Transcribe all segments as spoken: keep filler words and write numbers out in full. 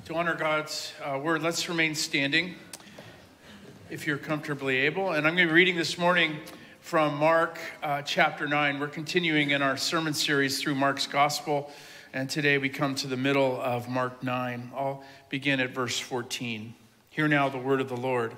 To honor God's uh, word, let's remain standing if you're comfortably able. And I'm going to be reading this morning from Mark uh, chapter nine. We're continuing in our sermon series through Mark's gospel. And today we come to the middle of Mark nine. I'll begin at verse fourteen. Hear now the word of the Lord.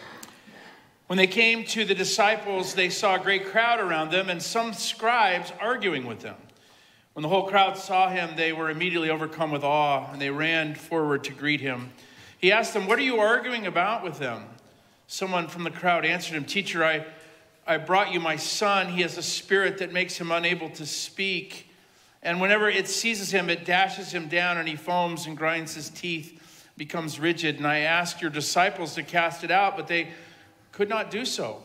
When they came to the disciples, they saw a great crowd around them and some scribes arguing with them. When the whole crowd saw him, they were immediately overcome with awe, and they ran forward to greet him. He asked them, "What are you arguing about with them?" Someone from the crowd answered him, "Teacher, I, I brought you my son. He has a spirit that makes him unable to speak. And whenever it seizes him, it dashes him down, and he foams and grinds his teeth, becomes rigid. And I asked your disciples to cast it out, but they could not do so."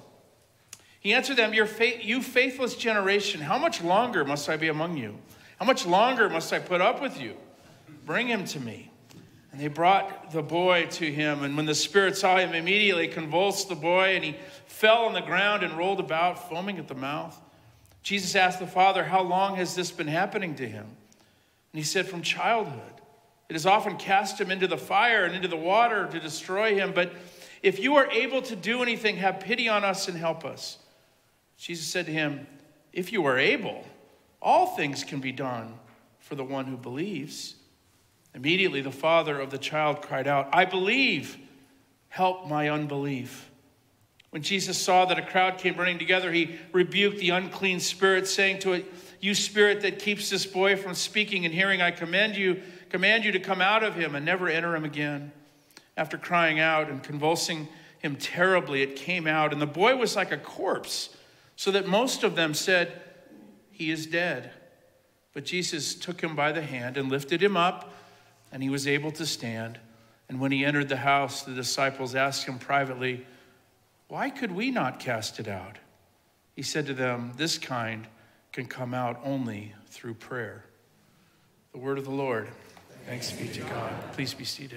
He answered them, Your fa- you faithless generation, how much longer must I be among you? How much longer must I put up with you? Bring him to me. And they brought the boy to him. And when the spirit saw him, immediately convulsed the boy, and he fell on the ground and rolled about, foaming at the mouth. Jesus asked the father, "How long has this been happening to him?" And he said, "From childhood. It has often cast him into the fire and into the water to destroy him. But if you are able to do anything, have pity on us and help us." Jesus said to him, "If you are able, all things can be done for the one who believes." Immediately the father of the child cried out, "I believe, help my unbelief." When Jesus saw that a crowd came running together, he rebuked the unclean spirit, saying to it, "You spirit that keeps this boy from speaking and hearing, I command you, command you to come out of him and never enter him again." After crying out and convulsing him terribly, it came out, and the boy was like a corpse, so that most of them said, "He is dead." But Jesus took him by the hand and lifted him up, and he was able to stand. And when he entered the house, the disciples asked him privately, "Why could we not cast it out?" He said to them, "This kind can come out only through prayer." The word of the Lord. Thanks be to God. Please be seated.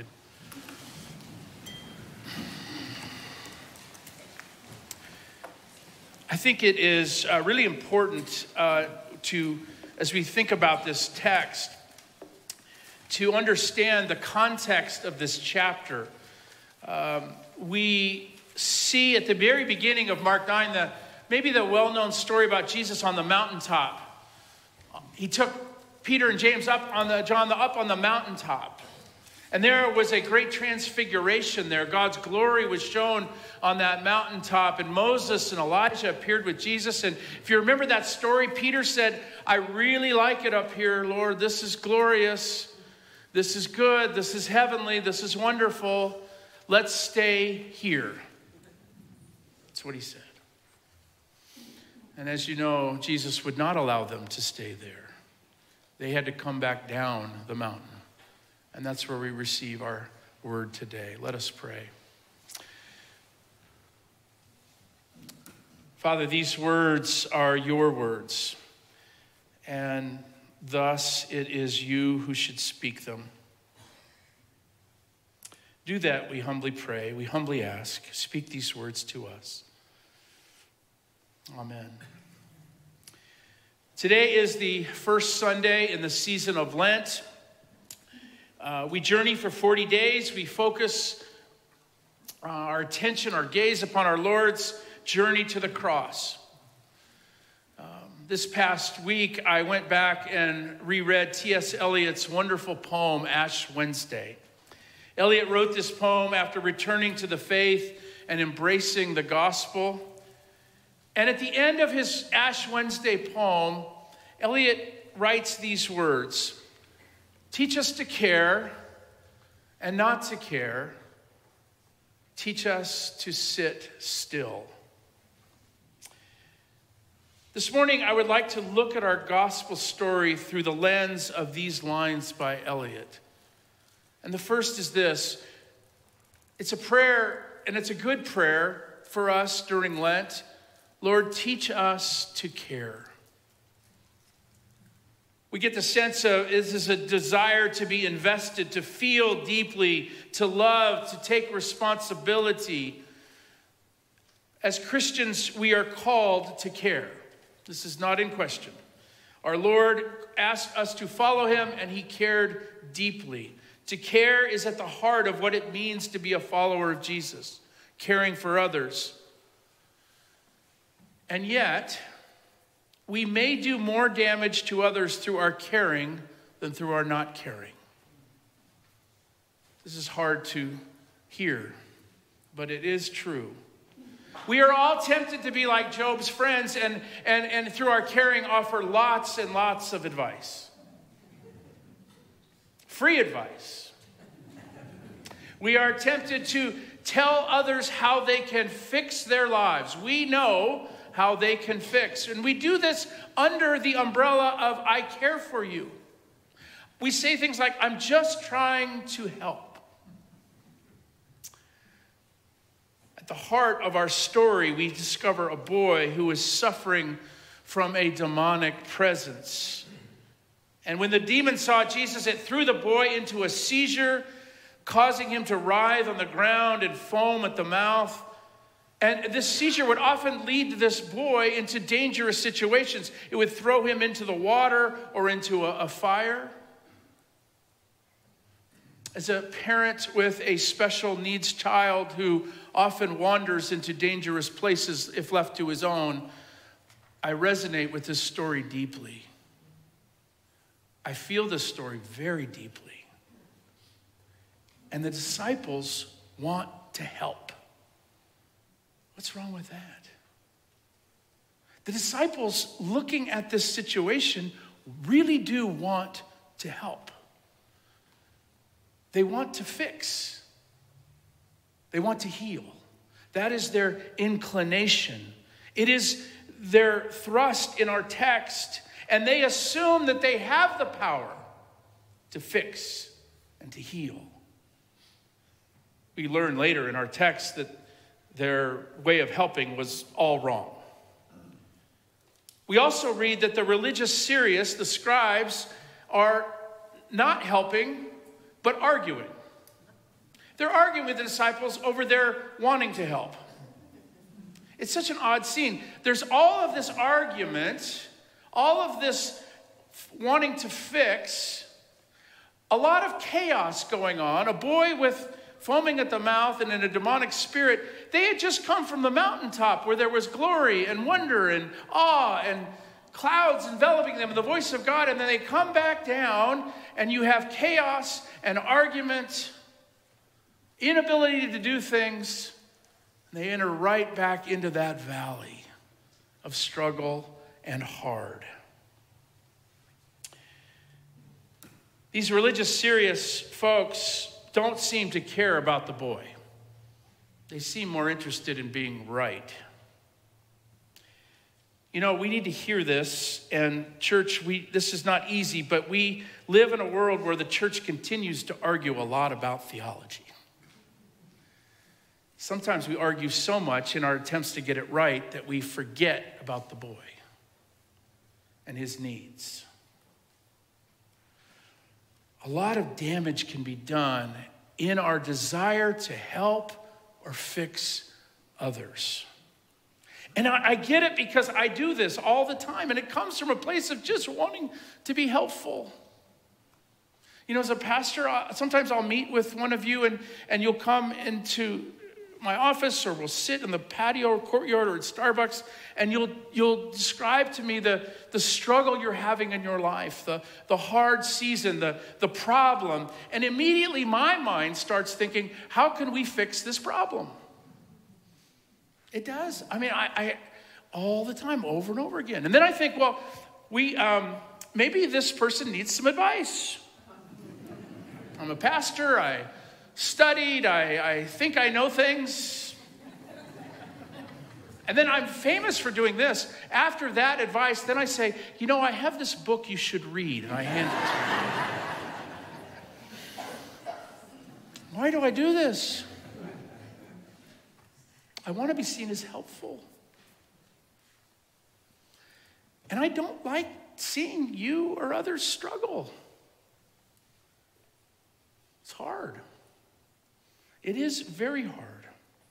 I think it is uh, really important uh, to, as we think about this text, to understand the context of this chapter. Um, we see at the very beginning of Mark nine, the, maybe the well-known story about Jesus on the mountaintop. He took Peter and James up on the, John up on the mountaintop. And there was a great transfiguration there. God's glory was shown on that mountaintop. And Moses and Elijah appeared with Jesus. And if you remember that story, Peter said, "I really like it up here, Lord. This is glorious. This is good. This is heavenly. This is wonderful. Let's stay here." That's what he said. And as you know, Jesus would not allow them to stay there. They had to come back down the mountain. And that's where we receive our word today. Let us pray. Father, these words are your words, and thus it is you who should speak them. Do that, we humbly pray, we humbly ask. Speak these words to us. Amen. Today is the first Sunday in the season of Lent. Uh, we journey for forty days. We focus uh, our attention, our gaze upon our Lord's journey to the cross. Um, this past week, I went back and reread T S Eliot's wonderful poem, Ash Wednesday. Eliot wrote this poem after returning to the faith and embracing the gospel. And at the end of his Ash Wednesday poem, Eliot writes these words: "Teach us to care and not to care. Teach us to sit still." This morning, I would like to look at our gospel story through the lens of these lines by Eliot. And the first is this. It's a prayer, and it's a good prayer for us during Lent. Lord, teach us to care. We get the sense of this is a desire to be invested, to feel deeply, to love, to take responsibility. As Christians, we are called to care. This is not in question. Our Lord asked us to follow him, and he cared deeply. To care is at the heart of what it means to be a follower of Jesus, caring for others. And yet, we may do more damage to others through our caring than through our not caring. This is hard to hear, but it is true. We are all tempted to be like Job's friends and, and, and through our caring offer lots and lots of advice. Free advice. We are tempted to tell others how they can fix their lives. We know how they can fix. And we do this under the umbrella of I care for you. We say things like, I'm just trying to help. At the heart of our story, we discover a boy who is suffering from a demonic presence. And when the demon saw Jesus, it threw the boy into a seizure, causing him to writhe on the ground and foam at the mouth. And this seizure would often lead this boy into dangerous situations. It would throw him into the water or into a, a fire. As a parent with a special needs child who often wanders into dangerous places if left to his own, I resonate with this story deeply. I feel this story very deeply. And the disciples want to help. What's wrong with that? The disciples, looking at this situation, really do want to help. They want to fix. They want to heal. That is their inclination. It is their thrust in our text, and they assume that they have the power to fix and to heal. We learn later in our text that their way of helping was all wrong. We also read that the religious serious, the scribes, are not helping, but arguing. They're arguing with the disciples over their wanting to help. It's such an odd scene. There's all of this argument, all of this wanting to fix, a lot of chaos going on, a boy with foaming at the mouth and in a demonic spirit. They had just come from the mountaintop where there was glory and wonder and awe and clouds enveloping them and the voice of God. And then they come back down and you have chaos and argument, inability to do things. And they enter right back into that valley of struggle and hard. These religious serious folks don't seem to care about the boy. They seem more interested in being right. You know, we need to hear this, and church, we this is not easy, but we live in a world where the church continues to argue a lot about theology. Sometimes we argue so much in our attempts to get it right that we forget about the boy and his needs. A lot of damage can be done in our desire to help or fix others. And I, I get it because I do this all the time, and it comes from a place of just wanting to be helpful. You know, as a pastor, I, sometimes I'll meet with one of you, and, and you'll come into my office, or we'll sit in the patio or courtyard or at Starbucks, and you'll you'll describe to me the, the struggle you're having in your life, the, the hard season, the, the problem. And immediately my mind starts thinking, how can we fix this problem? It does. I mean, I, I all the time, over and over again. And then I think, well, we um, maybe this person needs some advice. I'm a pastor. I studied, I, I think I know things. And then I'm famous for doing this. After that advice, then I say, you know, I have this book you should read, and I hand it to you. Why do I do this? I want to be seen as helpful. And I don't like seeing you or others struggle. It's hard. It is very hard.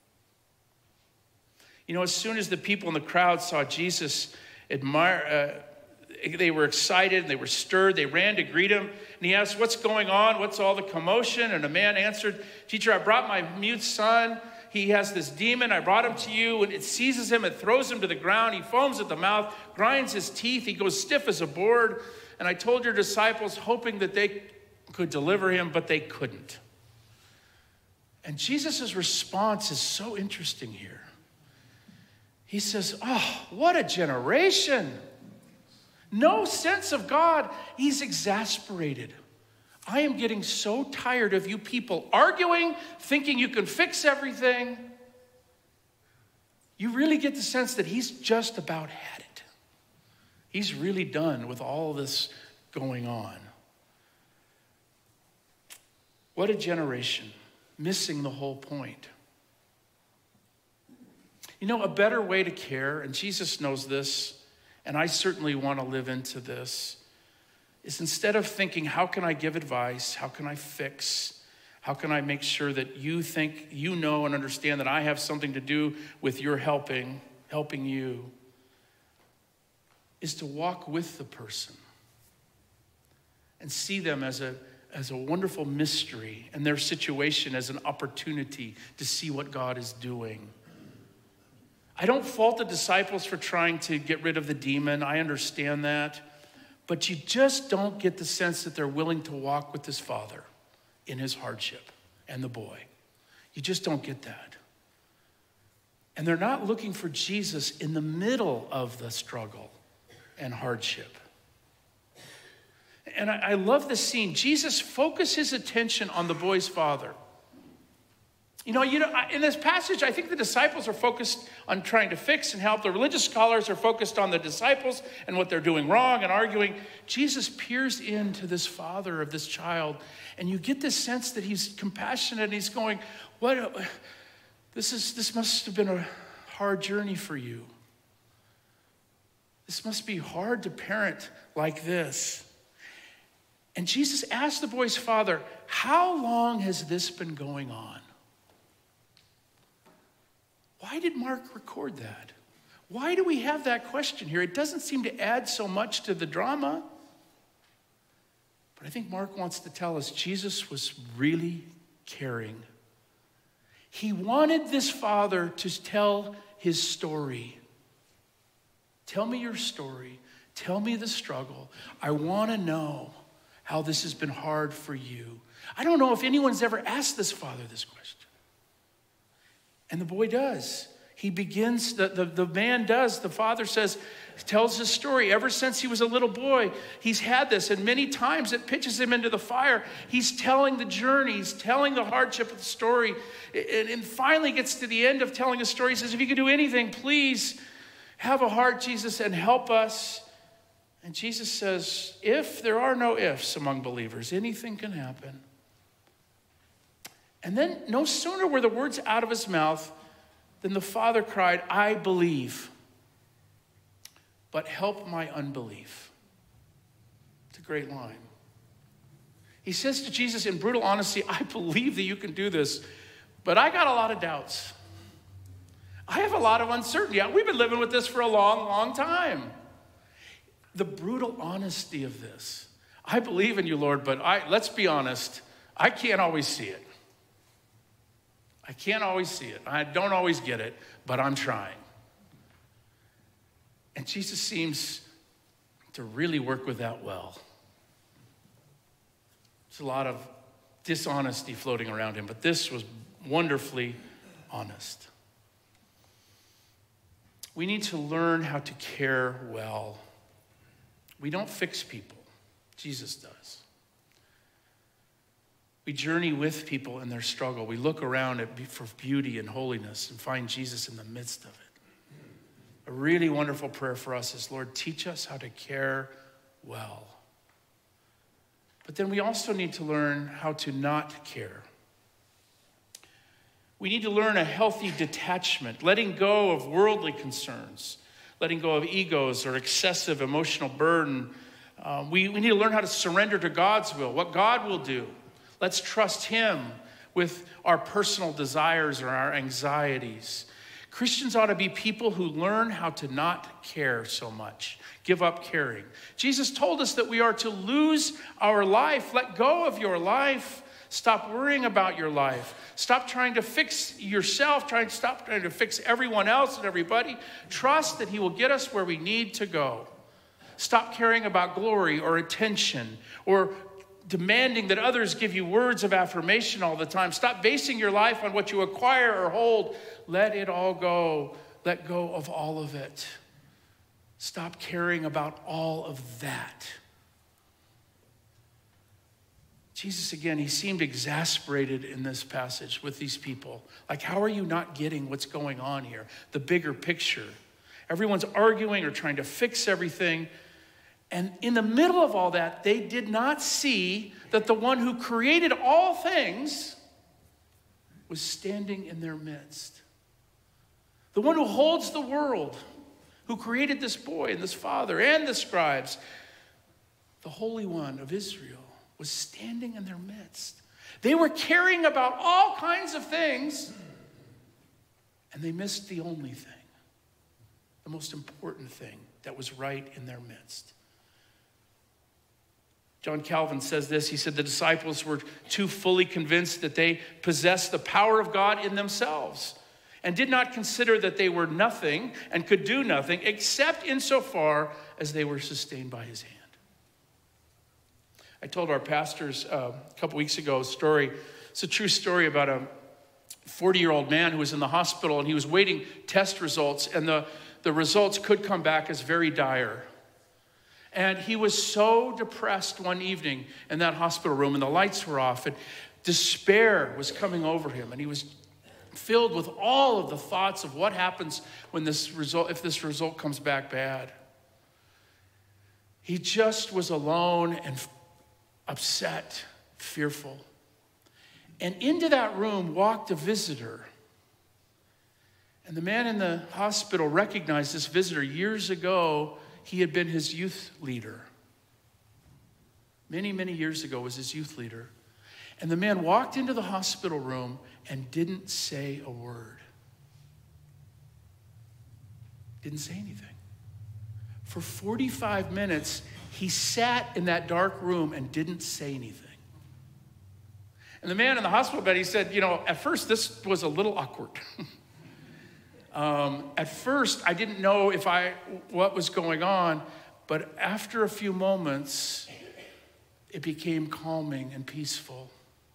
You know, as soon as the people in the crowd saw Jesus admire, uh, they were excited, and they were stirred, they ran to greet him. And he asked, what's going on? What's all the commotion? And a man answered, teacher, I brought my mute son. He has this demon. I brought him to you. And it seizes him. It throws him to the ground. He foams at the mouth, grinds his teeth. He goes stiff as a board. And I told your disciples, hoping that they could deliver him, but they couldn't. And Jesus' response is so interesting here. He says, oh, what a generation. No sense of God. He's exasperated. I am getting so tired of you people arguing, thinking you can fix everything. You really get the sense that he's just about had it. He's really done with all this going on. What a generation, missing the whole point. You know, a better way to care, and Jesus knows this, and I certainly want to live into this, is instead of thinking, how can I give advice? How can I fix? How can I make sure that you think, you know and understand that I have something to do with your helping, helping you, is to walk with the person and see them as a, as a wonderful mystery and their situation as an opportunity to see what God is doing. I don't fault the disciples for trying to get rid of the demon. I understand that. But you just don't get the sense that they're willing to walk with this father in his hardship and the boy. You just don't get that. And they're not looking for Jesus in the middle of the struggle and hardship. And I, I love this scene. Jesus focused his attention on the boy's father. You know, you know, in this passage, I think the disciples are focused on trying to fix and help. The religious scholars are focused on the disciples and what they're doing wrong and arguing. Jesus peers into this father of this child, and you get this sense that he's compassionate. And he's going, "What? A, this is this must have been a hard journey for you. This must be hard to parent like this." And Jesus asked the boy's father, "How long has this been going on?" Why did Mark record that? Why do we have that question here? It doesn't seem to add so much to the drama. But I think Mark wants to tell us Jesus was really caring. He wanted this father to tell his story. Tell me your story. Tell me the struggle. I want to know how this has been hard for you. I don't know if anyone's ever asked this father this question. And the boy does. He begins, the, the, the man does, the father says, tells his story. Ever since he was a little boy, he's had this. And many times it pitches him into the fire. He's telling the journey. He's telling the hardship of the story. And, and finally gets to the end of telling the story. He says, if you could do anything, please have a heart, Jesus, and help us. And Jesus says, if there are no ifs among believers, anything can happen. And then no sooner were the words out of his mouth than the father cried, I believe, but help my unbelief. It's a great line. He says to Jesus in brutal honesty, I believe that you can do this, but I got a lot of doubts. I have a lot of uncertainty. We've been living with this for a long, long time. The brutal honesty of this. I believe in you, Lord, but I, let's be honest, I can't always see it. I can't always see it. I don't always get it, but I'm trying. And Jesus seems to really work with that well. There's a lot of dishonesty floating around him, but this was wonderfully honest. We need to learn how to care well. We don't fix people. Jesus does. We journey with people in their struggle. We look around at, for beauty and holiness and find Jesus in the midst of it. A really wonderful prayer for us is, Lord, teach us how to care well. But then we also need to learn how to not care. We need to learn a healthy detachment, letting go of worldly concerns, letting go of egos or excessive emotional burden. Um, we, we need to learn how to surrender to God's will, what God will do. Let's trust him with our personal desires or our anxieties. Christians ought to be people who learn how to not care so much, give up caring. Jesus told us that we are to lose our life. Let go of your life. Stop worrying about your life. Stop trying to fix yourself. Try, stop trying to fix everyone else and everybody. Trust that he will get us where we need to go. Stop caring about glory or attention or demanding that others give you words of affirmation all the time. Stop basing your life on what you acquire or hold. Let it all go. Let go of all of it. Stop caring about all of that. Jesus, again, he seemed exasperated in this passage with these people. Like, how are you not getting what's going on here? The bigger picture. Everyone's arguing or trying to fix everything. And in the middle of all that, they did not see that the one who created all things was standing in their midst. The one who holds the world, who created this boy and this father and the scribes, the Holy One of Israel, was standing in their midst. They were caring about all kinds of things, and they missed the only thing, the most important thing that was right in their midst. John Calvin says this. He said the disciples were too fully convinced that they possessed the power of God in themselves and did not consider that they were nothing and could do nothing except insofar as they were sustained by his hand. I told our pastors uh, a couple weeks ago a story. It's a true story about a forty-year-old man who was in the hospital, and he was waiting test results, and the, the results could come back as very dire. And he was so depressed one evening in that hospital room, and the lights were off, and despair was coming over him, and he was filled with all of the thoughts of what happens when this result, if this result comes back bad. He just was alone and upset, fearful. And into that room walked a visitor. And the man in the hospital recognized this visitor. Years ago, he had been his youth leader. Many, many years ago was his youth leader. And the man walked into the hospital room and didn't say a word. Didn't say anything. For forty-five minutes, he sat in that dark room and didn't say anything. And the man in the hospital bed, he said, you know, at first this was a little awkward. um, at first, I didn't know if I what was going on, but after a few moments, it became calming and peaceful.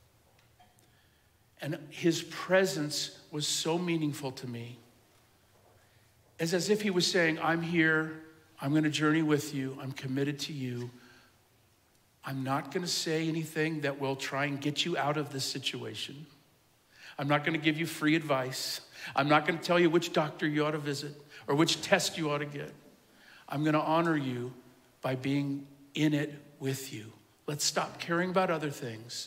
And his presence was so meaningful to me. It's as if he was saying, I'm here. I'm going to journey with you. I'm committed to you. I'm not going to say anything that will try and get you out of this situation. I'm not going to give you free advice. I'm not going to tell you which doctor you ought to visit or which test you ought to get. I'm going to honor you by being in it with you. Let's stop caring about other things.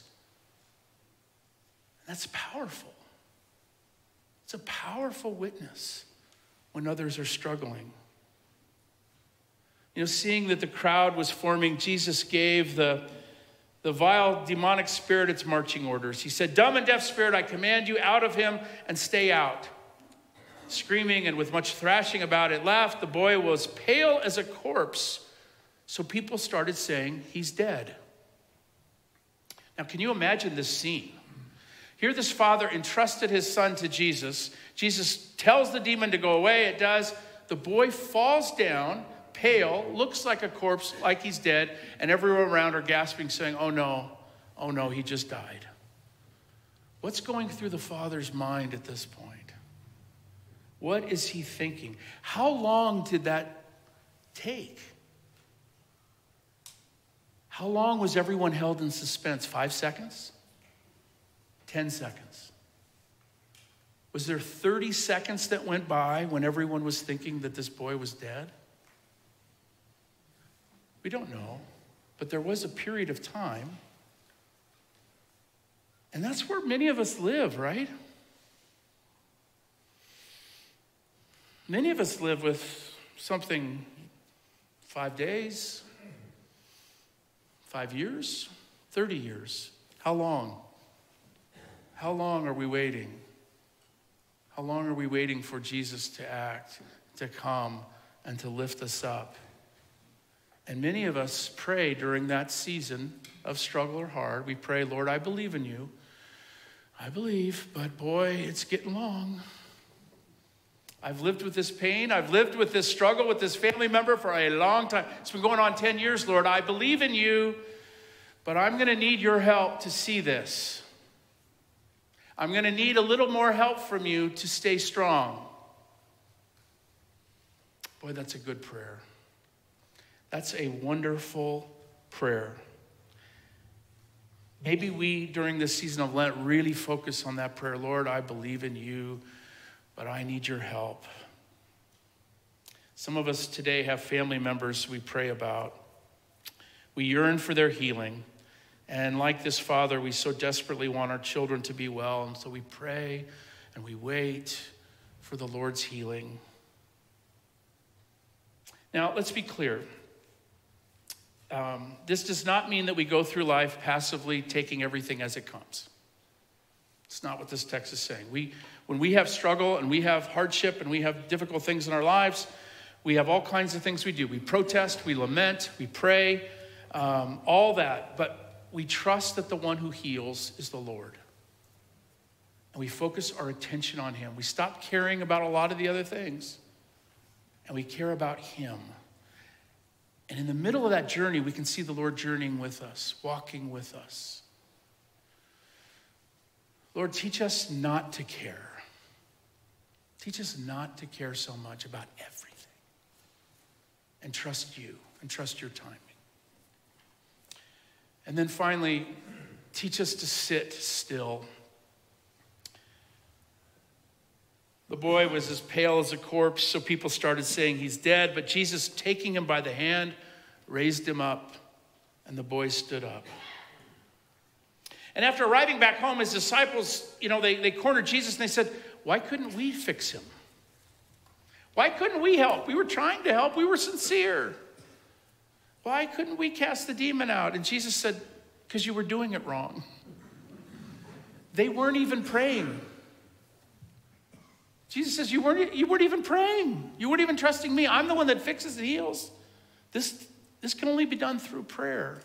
That's powerful. It's a powerful witness when others are struggling. You know, seeing that the crowd was forming, Jesus gave the, the vile demonic spirit its marching orders. He said, dumb and deaf spirit, I command you out of him and stay out. Screaming and with much thrashing about it left, the boy was pale as a corpse. So people started saying, he's dead. Now, can you imagine this scene? Here this father entrusted his son to Jesus. Jesus tells the demon to go away. It does. The boy falls down, pale, looks like a corpse, like he's dead, and everyone around are gasping, saying, oh no, oh no, he just died. What's going through the father's mind at this point? What is he thinking? How long did that take? How long was everyone held in suspense? Five seconds? Ten seconds? Was there thirty seconds that went by when everyone was thinking that this boy was dead? We don't know, but there was a period of time. And that's where many of us live, right? Many of us live with something five days, five years, thirty years. How long? How long are we waiting? How long are we waiting for Jesus to act, to come, and to lift us up? And many of us pray during that season of struggle or hard. We pray, Lord, I believe in you. I believe, but boy, it's getting long. I've lived with this pain. I've lived with this struggle with this family member for a long time. It's been going on ten years, Lord. I believe in you, but I'm going to need your help to see this. I'm going to need a little more help from you to stay strong. Boy, that's a good prayer. That's a wonderful prayer. Maybe we, during this season of Lent, really focus on that prayer. Lord, I believe in you, but I need your help. Some of us today have family members we pray about. We yearn for their healing. And like this father, we so desperately want our children to be well. And so we pray and we wait for the Lord's healing. Now, let's be clear. Um, this does not mean that we go through life passively taking everything as it comes. It's not what this text is saying. We, when we have struggle and we have hardship and we have difficult things in our lives, we have all kinds of things we do. We protest, we lament, we pray, um, all that. But we trust that the one who heals is the Lord. And we focus our attention on him. We stop caring about a lot of the other things, and we care about him. And in the middle of that journey, we can see the Lord journeying with us, walking with us. Lord, teach us not to care. Teach us not to care so much about everything. And trust you, and trust your timing. And then finally, teach us to sit still. The boy was as pale as a corpse, so people started saying he's dead. But Jesus, taking him by the hand, raised him up, and the boy stood up. And after arriving back home, his disciples, you know, they, they cornered Jesus and they said, why couldn't we fix him? Why couldn't we help? We were trying to help. We were sincere. Why couldn't we cast the demon out? And Jesus said, because you were doing it wrong. They weren't even praying. Jesus says, you weren't, you weren't even praying. You weren't even trusting me. I'm the one that fixes and heals. This, this can only be done through prayer.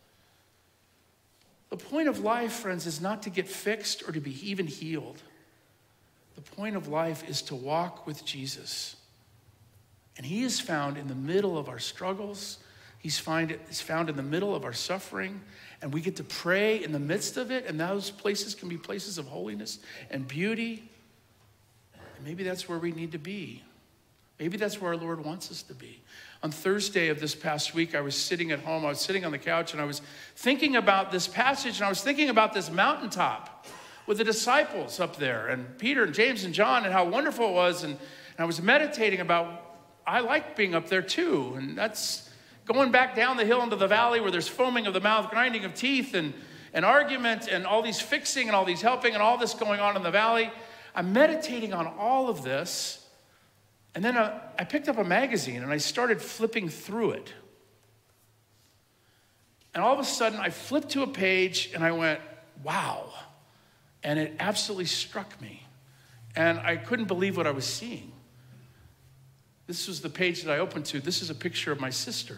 The point of life, friends, is not to get fixed or to be even healed. The point of life is to walk with Jesus. And he is found in the middle of our struggles. He's find, he's found in the middle of our suffering. And we get to pray in the midst of it. And those places can be places of holiness and beauty. Maybe that's where we need to be. Maybe that's where our Lord wants us to be. On Thursday of this past week, I was sitting at home. I was sitting on the couch, and I was thinking about this passage, and I was thinking about this mountaintop with the disciples up there, and Peter and James and John, and how wonderful it was. And, and I was meditating about, I like being up there too. And that's going back down the hill into the valley where there's foaming of the mouth, grinding of teeth, and, and argument, and all these fixing, and all these helping, and all this going on in the valley. I'm meditating on all of this, and then uh, I picked up a magazine and I started flipping through it. And all of a sudden, I flipped to a page and I went, wow. And it absolutely struck me. And I couldn't believe what I was seeing. This was the page that I opened to. This is a picture of my sister.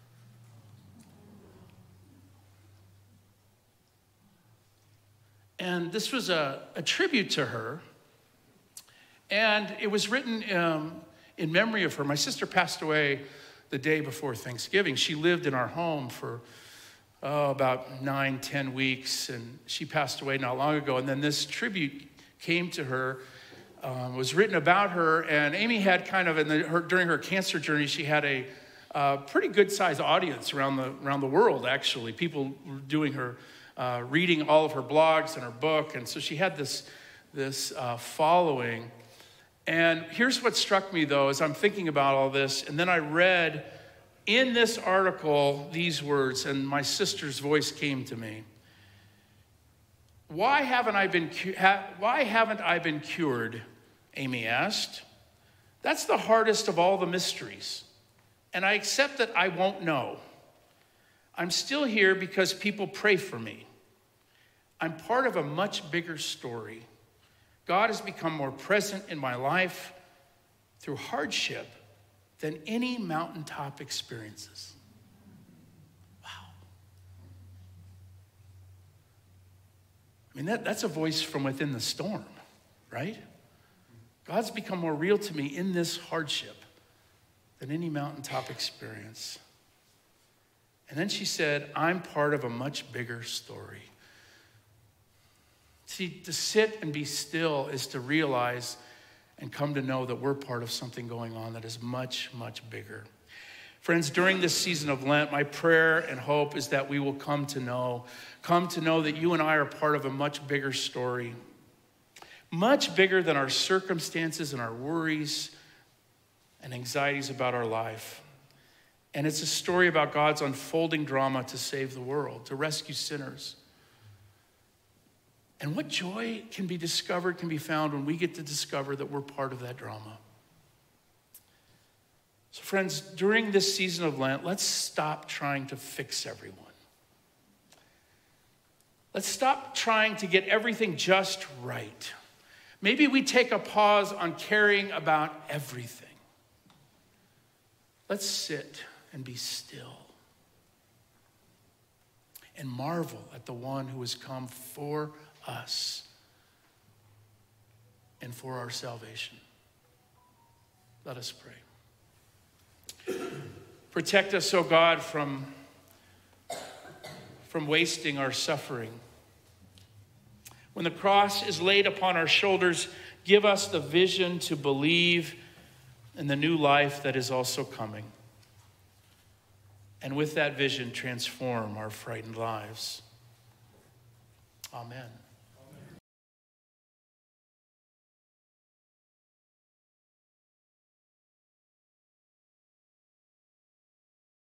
And this was a, a tribute to her. And it was written um, in memory of her. My sister passed away the day before Thanksgiving. She lived in our home for oh, about nine, ten weeks, and she passed away not long ago. And then this tribute came to her, um, was written about her, and Amy had kind of, in the, her, during her cancer journey, she had a uh, pretty good-sized audience around the, around the world, actually. People were doing her, uh, reading all of her blogs and her book, and so she had this, this uh, following. And here's what struck me, though, as I'm thinking about all this, and then I read in this article these words, and my sister's voice came to me. Why haven't I been, why haven't I been cured? Amy asked. That's the hardest of all the mysteries, and I accept that I won't know. I'm still here because people pray for me. I'm part of a much bigger story. God has become more present in my life through hardship than any mountaintop experiences. Wow. I mean, that, that's a voice from within the storm, right? God's become more real to me in this hardship than any mountaintop experience. And then she said, I'm part of a much bigger story. See, to sit and be still is to realize and come to know that we're part of something going on that is much, much bigger. Friends, during this season of Lent, my prayer and hope is that we will come to know, come to know that you and I are part of a much bigger story, much bigger than our circumstances and our worries and anxieties about our life. And it's a story about God's unfolding drama to save the world, to rescue sinners. And what joy can be discovered, can be found when we get to discover that we're part of that drama. So friends, during this season of Lent, let's stop trying to fix everyone. Let's stop trying to get everything just right. Maybe we take a pause on caring about everything. Let's sit and be still and marvel at the one who has come for us and for our salvation. Let us pray. Protect us, O God, from, from wasting our suffering. When the cross is laid upon our shoulders, give us the vision to believe in the new life that is also coming. And with that vision, transform our frightened lives. Amen.